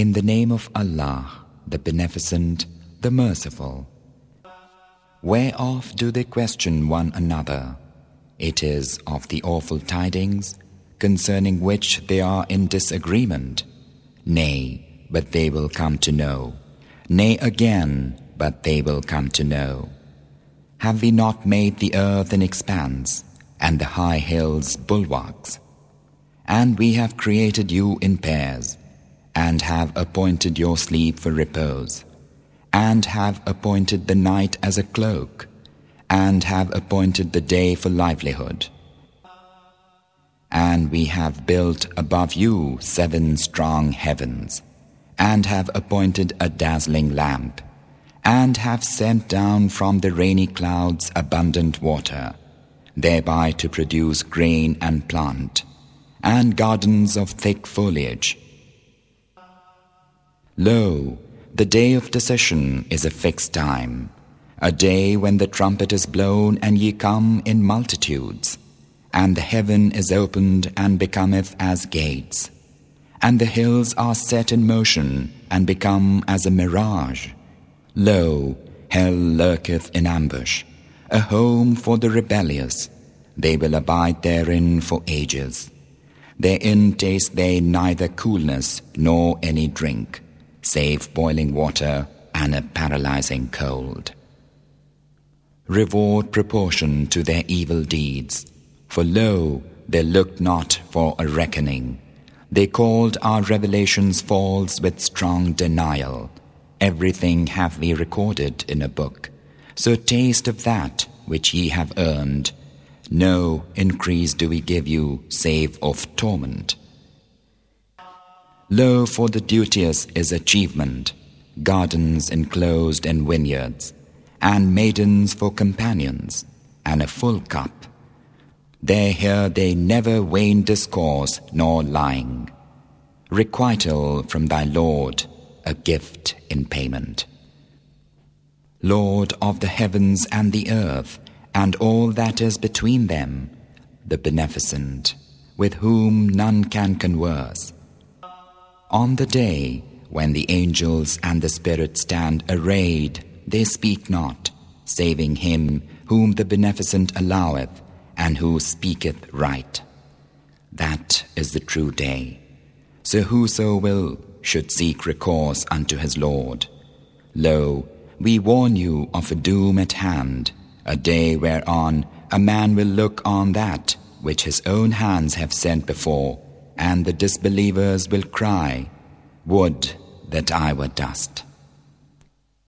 In the name of Allah, the Beneficent, the Merciful. Whereof do they question one another? It is of the awful tidings, concerning which they are in disagreement. Nay, but they will come to know. Nay again, but they will come to know. Have we not made the earth an expanse, and the high hills bulwarks? And we have created you in pairs, and have appointed your sleep for repose, and have appointed the night as a cloak, and have appointed the day for livelihood. And we have built above you 7 strong heavens, and have appointed a dazzling lamp, and have sent down from the rainy clouds abundant water, thereby to produce grain and plant, and gardens of thick foliage. Lo, the day of decision is a fixed time, a day when the trumpet is blown and ye come in multitudes, and the heaven is opened and becometh as gates, and the hills are set in motion and become as a mirage. Lo, hell lurketh in ambush, a home for the rebellious. They will abide therein for ages. Therein taste they neither coolness nor any drink, save boiling water and a paralyzing cold. Reward proportioned to their evil deeds, for lo, they looked not for a reckoning. They called our revelations false with strong denial. Everything have we recorded in a book, so taste of that which ye have earned. No increase do we give you, save of torment. Lo, for the duteous is achievement, gardens enclosed in vineyards, and maidens for companions, and a full cup. There hear they never vain discourse nor lying. Requital from thy Lord, a gift in payment. Lord of the heavens and the earth, and all that is between them, the Beneficent, with whom none can converse. On the day when the angels and the spirits stand arrayed, they speak not, saving him whom the Beneficent alloweth, and who speaketh right. That is the true day. So whoso will should seek recourse unto his Lord. Lo, we warn you of a doom at hand, a day whereon a man will look on that which his own hands have sent before, and the disbelievers will cry, Would that I were dust.